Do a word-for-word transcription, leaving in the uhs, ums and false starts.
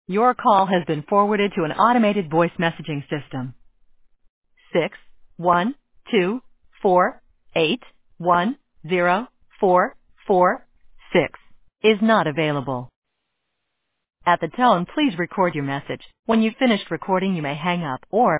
Your call has been forwarded to an automated voice messaging system. Six one two four eight one zero four four six is not available. At the tone, please record your message. When you've finished recording, you may hang up or